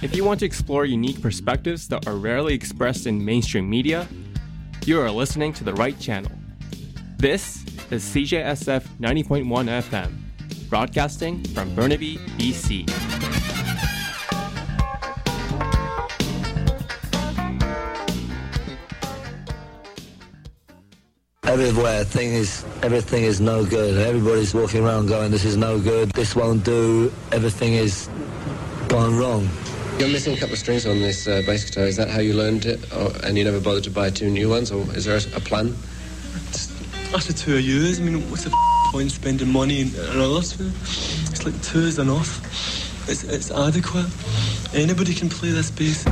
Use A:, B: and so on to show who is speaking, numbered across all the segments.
A: If you want to explore unique perspectives that are rarely expressed in mainstream media, you are listening to the right channel. This is CJSF 90.1 FM, broadcasting from Burnaby, BC.
B: Everywhere, everything is no good. Everybody's walking around going, this is no good, this won't do, everything is gone wrong.
C: You're missing a couple of strings on this bass guitar. Is that how you learned it? And you never bothered to buy 2 new ones? Or is there a plan?
D: After 2 years, I mean, what's the point spending money and others? It's like 2 is enough. It's adequate. Anybody can play this bass.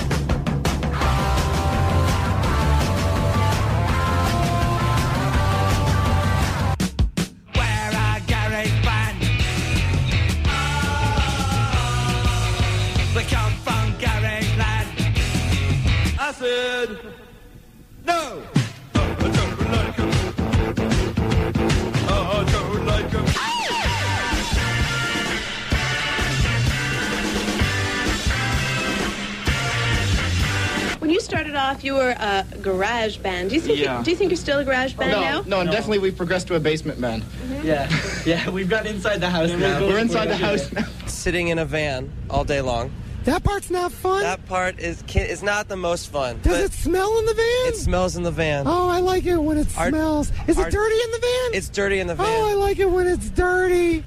E: You were a garage band. Do you think you're still a garage band now?
F: No, definitely we've progressed to a basement band.
E: Mm-hmm.
F: Yeah, we've got inside the house now. We're inside the house now.
G: Sitting in a van all day long.
H: That part's not fun.
G: That part is not the most fun.
H: Does it smell in the van?
G: It smells in the van.
H: Oh, I like it when it smells. Is it dirty in the van?
G: It's dirty in the van.
H: Oh, I like it when it's dirty.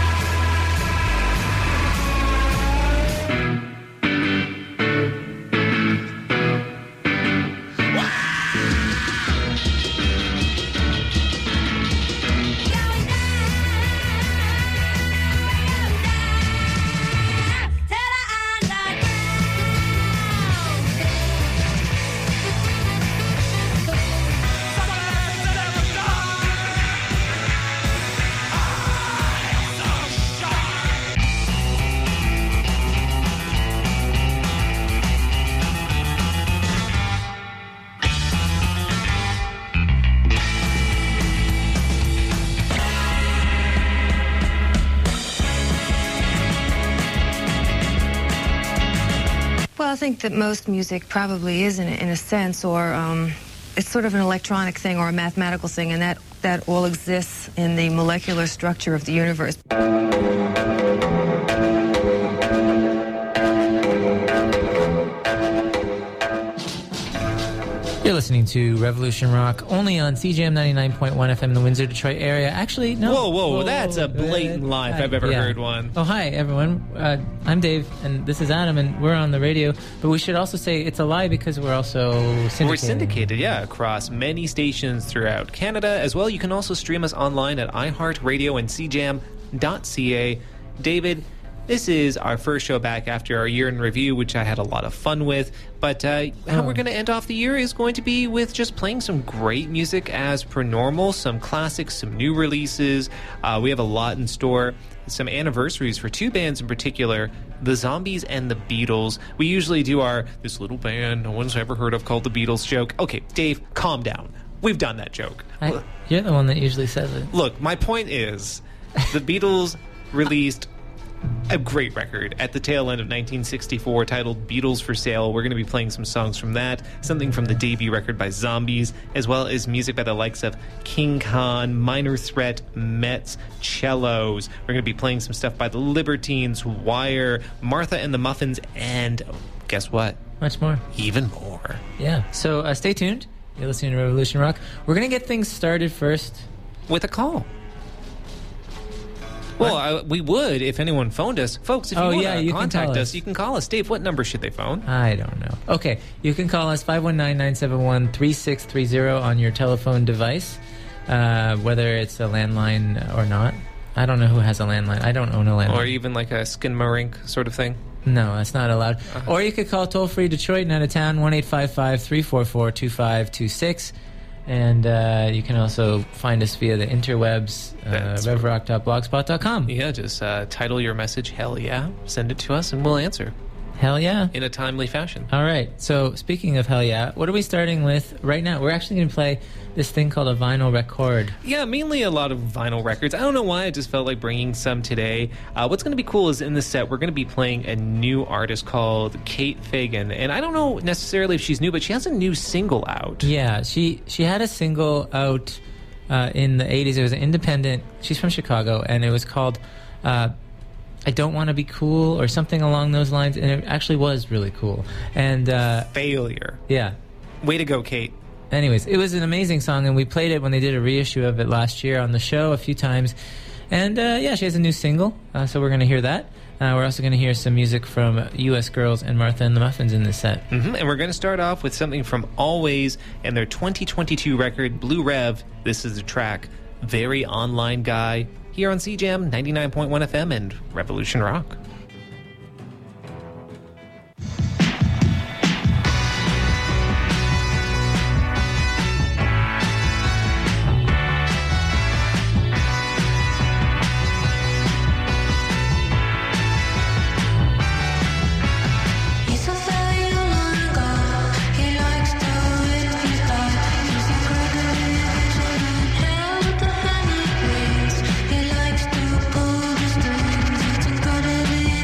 I: I think that most music probably is in a sense, or it's sort of an electronic thing or a mathematical thing, and that all exists in the molecular structure of the universe.
J: You're listening to Revolution Rock, only on CJM 99.1 FM in the Windsor, Detroit area. Actually, no.
K: Whoa, that's a blatant lie if I've ever heard one.
J: Oh, hi, everyone. I'm Dave, and this is Adam, and we're on the radio. But we should also say it's a lie because we're also syndicated.
K: We're syndicated, across many stations throughout Canada. As well, you can also stream us online at iHeartRadio and CJam.ca. David, this is our first show back after our year in review, which I had a lot of fun with. But how we're going to end off the year is going to be with just playing some great music as per normal, some classics, some new releases. We have a lot in store, some anniversaries for 2 bands in particular, the Zombies and the Beatles. We usually do this little band no one's ever heard of called the Beatles joke. Okay, Dave, calm down. We've done that joke.
J: You're the one that usually says it.
K: Look, my point is, the Beatles released a great record at the tail end of 1964 titled Beatles for Sale. We're going to be playing some songs from that, something from the debut record by Zombies, as well as music by the likes of King Khan, Minor Threat, Mets, Cellos. We're going to be playing some stuff by the Libertines, Wire, Martha and the Muffins, and guess what?
J: Much more.
K: Even more.
J: Yeah, so stay tuned. You're listening to Revolution Rock. We're going to get things started first
K: with a call. Well, we would if anyone phoned us. Folks, if you want to contact us, you can call us. Dave, what number should they phone?
J: I don't know. Okay, you can call us 519-971-3630 on your telephone device, whether it's a landline or not. I don't know who has a landline. I don't own a landline.
K: Or even like a Skinmarink sort of thing?
J: No, that's not allowed. Or you could call toll-free Detroit and out of town, 1-855-344-2526. And you can also find us via the interwebs, revrock.blogspot.com.
K: Yeah, just title your message, Hell Yeah, send it to us, and we'll answer.
J: Hell yeah.
K: In a timely fashion.
J: All right, so speaking of Hell Yeah, what are we starting with right now? We're actually going to play this thing called a vinyl record.
K: Yeah, mainly a lot of vinyl records. I don't know why, I just felt like bringing some today. What's going to be cool is in the set, we're going to be playing a new artist called Kate Fagan. And I don't know necessarily if she's new, but she has a new single out.
J: Yeah, she had a single out in the 80s. It was an independent. She's from Chicago, and it was called I Don't Want to Be Cool or something along those lines, and it actually was really cool. And
K: Failure.
J: Yeah.
K: Way to go, Kate.
J: Anyways, it was an amazing song, and we played it when they did a reissue of it last year on the show a few times. And yeah, she has a new single, so we're going to hear that. We're also going to hear some music from U.S. Girls and Martha and the Muffins in this set.
K: Mm-hmm. And we're going to start off with something from Always and their 2022 record, Blue Rev. This is the track, Very Online Guy, here on CJAM 99.1 FM and Revolution Rock.
L: He likes to pull the strings. It's gotta be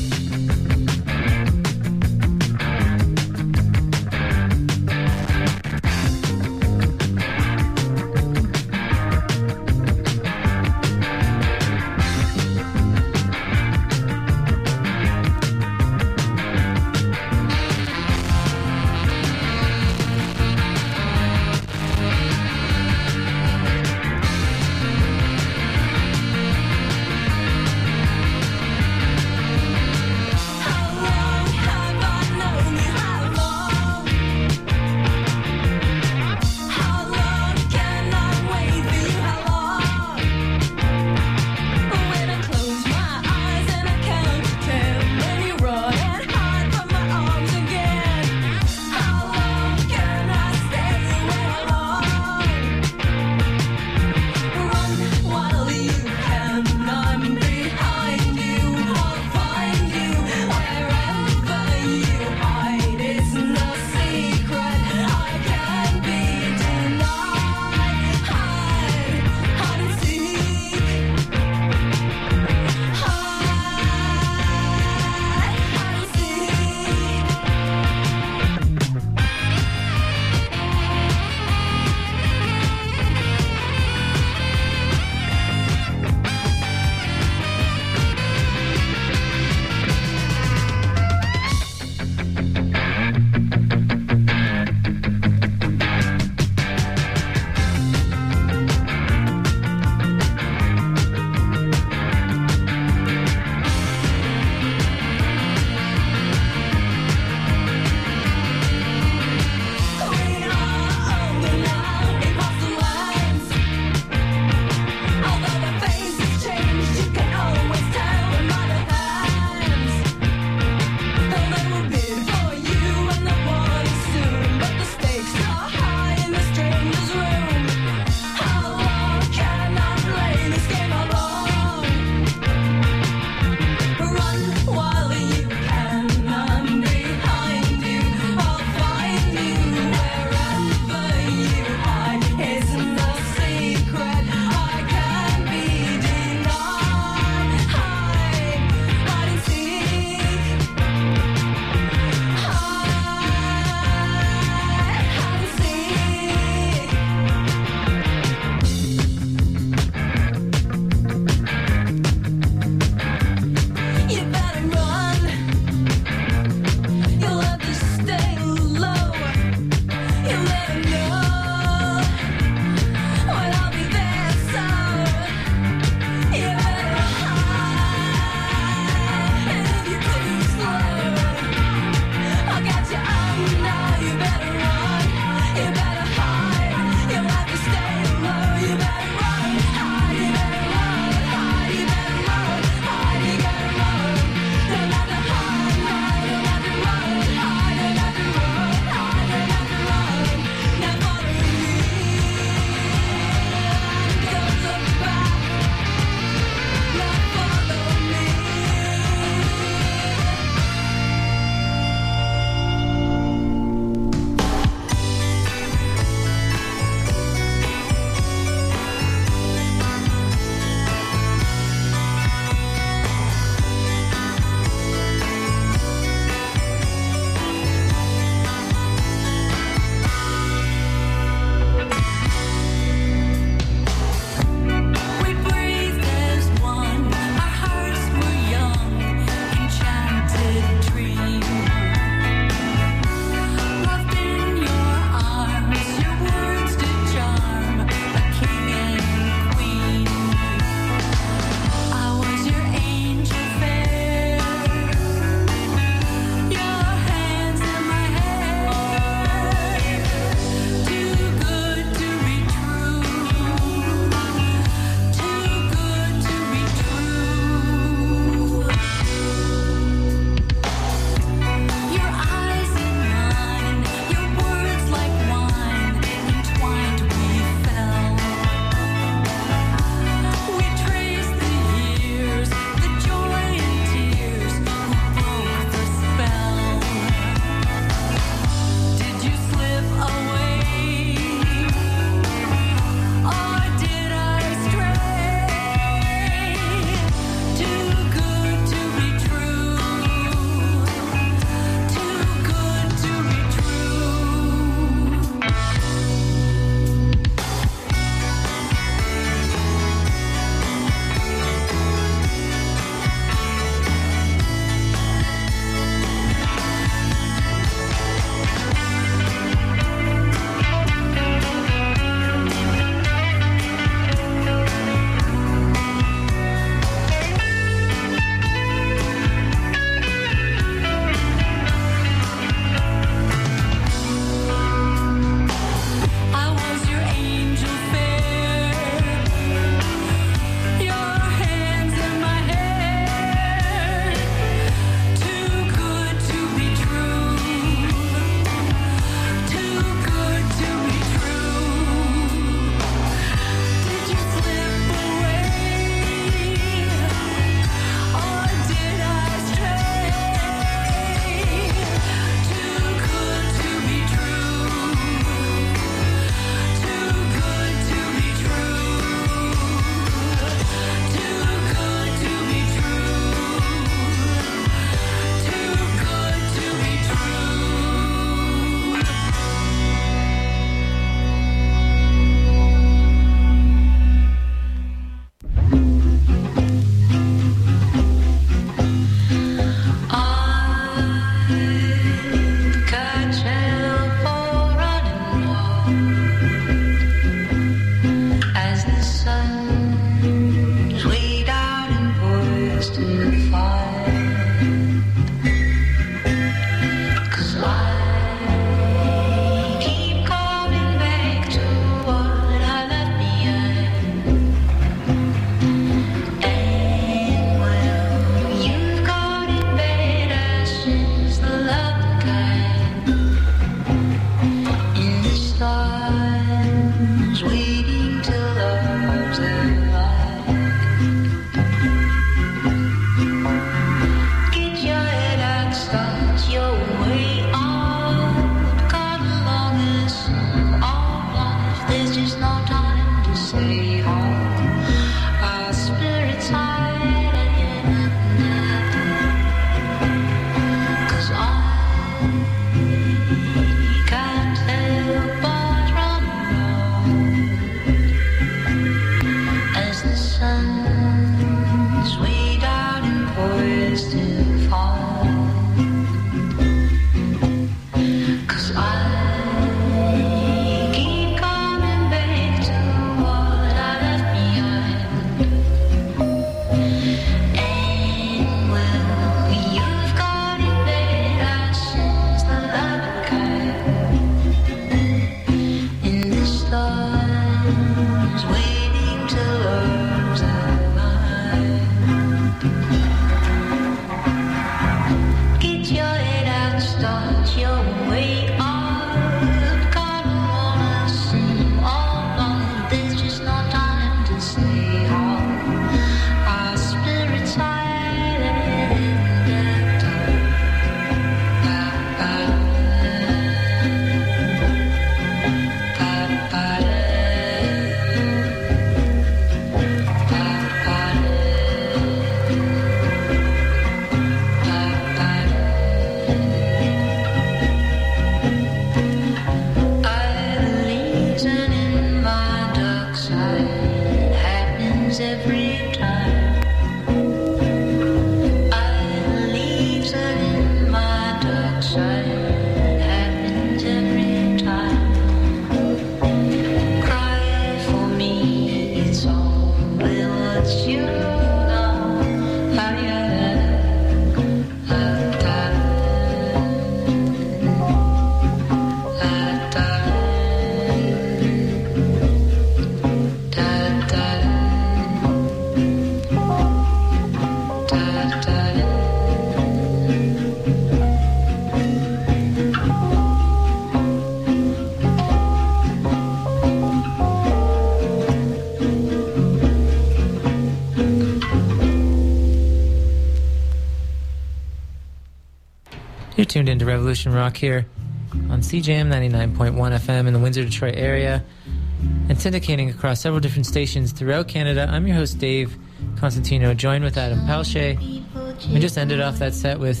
J: You're tuned into Revolution Rock here on CJM 99.1 FM in the Windsor, Detroit area and syndicating across several different stations throughout Canada. I'm your host, Dave Constantino, joined with Adam Palshay. We just ended off that set with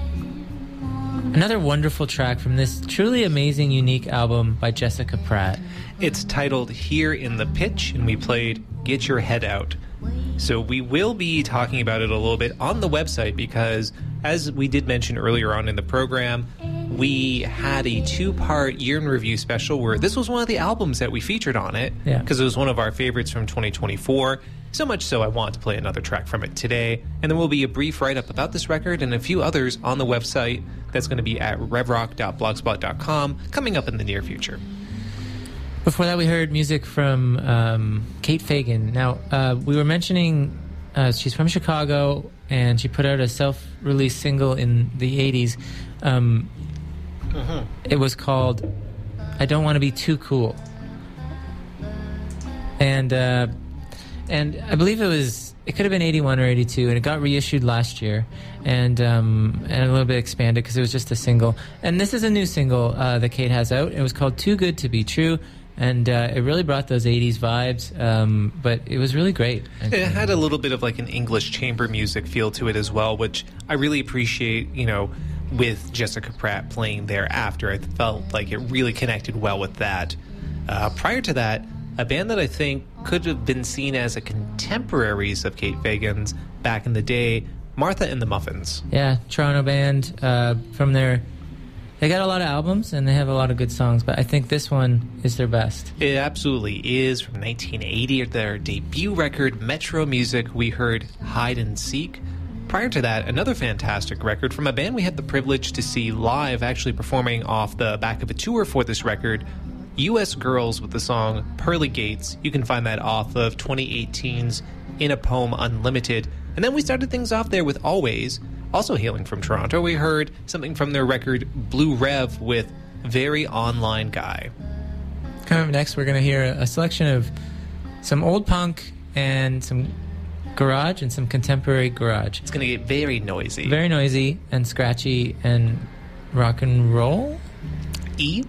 J: another wonderful track from this truly amazing, unique album by Jessica Pratt.
K: It's titled Here in the Pitch, and we played Get Your Head Out. So we will be talking about it a little bit on the website because, as we did mention earlier on in the program, we had a 2-part year in review special where this was one of the albums that we featured on it because it was one of our favorites from 2024. So much so I want to play another track from it today. And there will be a brief write-up about this record and a few others on the website that's going to be at revrock.blogspot.com coming up in the near future.
J: Before that, we heard music from Kate Fagan. Now, we were mentioning she's from Chicago, and she put out a self-released single in the 80s. It was called I Don't Want to Be Too Cool. And I believe it could have been 81 or 82, and it got reissued last year and a little bit expanded because it was just a single. And this is a new single that Kate has out. It was called Too Good to Be True. And it really brought those 80s vibes, but it was really great.
K: It had a little bit of like an English chamber music feel to it as well, which I really appreciate, with Jessica Pratt playing thereafter. I felt like it really connected well with that. Prior to that, a band that I think could have been seen as a contemporaries of Kate Fagan's back in the day, Martha and the Muffins.
J: Yeah, Toronto band from their... They got a lot of albums, and they have a lot of good songs, but I think this one is their best.
K: It absolutely is. From 1980, their debut record, Metro Music, we heard Hide and Seek. Prior to that, another fantastic record from a band we had the privilege to see live, actually performing off the back of a tour for this record, U.S. Girls with the song Pearly Gates. You can find that off of 2018's In a Poem Unlimited. And then we started things off there with Always. Also hailing from Toronto, we heard something from their record Blue Rev with Very Online Guy.
J: Coming up next, we're going to hear a selection of some old punk and some garage and some contemporary garage.
K: It's going to get very noisy.
J: Very noisy and scratchy and rock and roll.
K: E?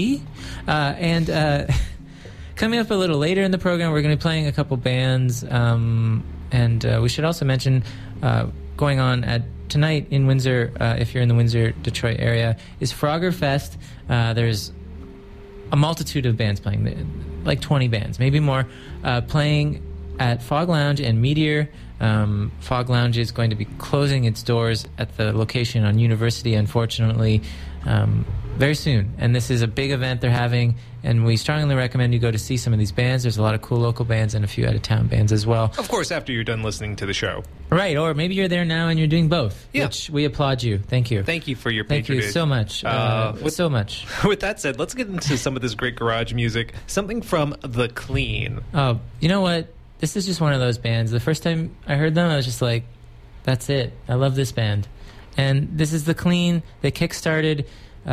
J: And coming up a little later in the program, we're going to be playing a couple bands. And we should also mention going on at tonight in Windsor, if you're in the Windsor, Detroit area, is Frogger Fest. There's a multitude of bands playing, like 20 bands, maybe more, playing at Fog Lounge and Meteor. Fog Lounge is going to be closing its doors at the location on University, unfortunately, very soon. And this is a big event they're having, and we strongly recommend you go to see some of these bands. There's a lot of cool local bands and a few out-of-town bands as well.
K: Of course, after you're done listening to the show.
J: Right, or maybe you're there now and you're doing both, which we applaud you. Thank you.
K: Thank you for your patronage.
J: Thank you so much. So much.
K: With that said, let's get into some of this great garage music. Something from The Clean.
J: Oh, you know what? This is just one of those bands. The first time I heard them, I was just like, that's it. I love this band. And this is The Clean. They kickstarted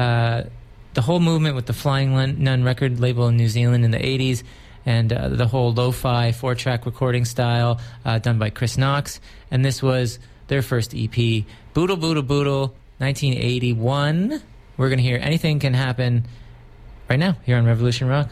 J: the whole movement with the Flying Nun record label in New Zealand in the 80s, and the whole lo-fi 4-track recording style done by Chris Knox. And this was their first EP, Boodle Boodle Boodle, 1981. We're going to hear Anything Can Happen right now here on Revolution Rock.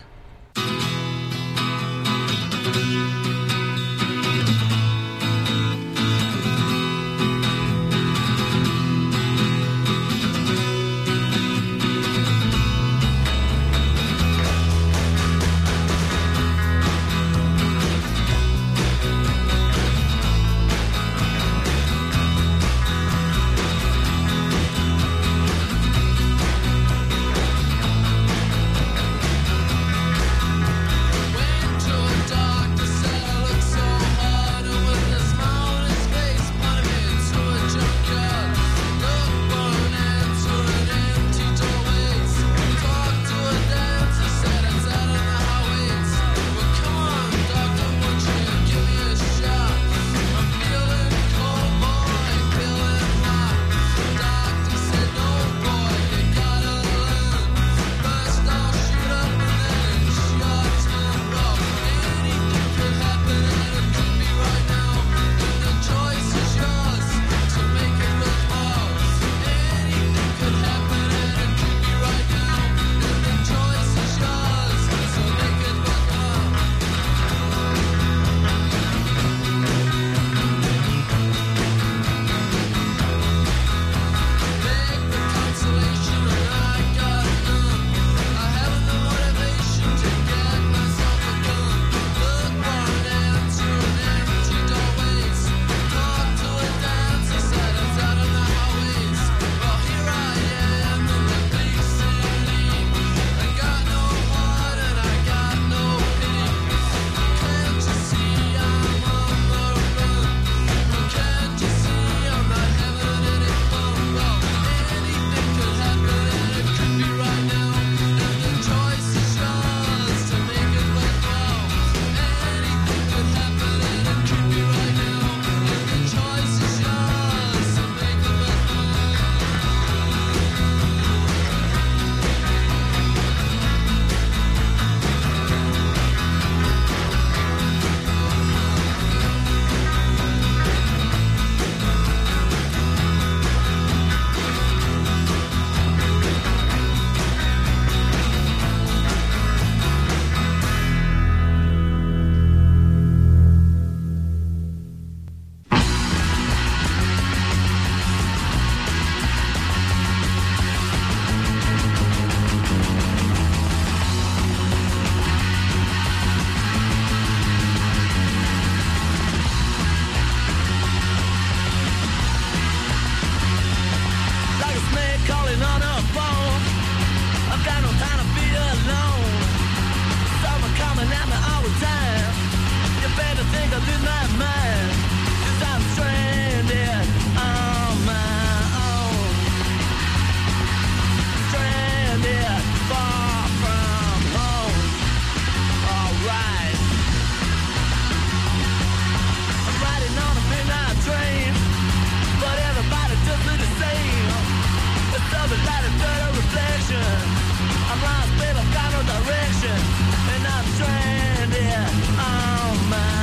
L: I'm lost, babe, I've got no direction, and I'm stranded on my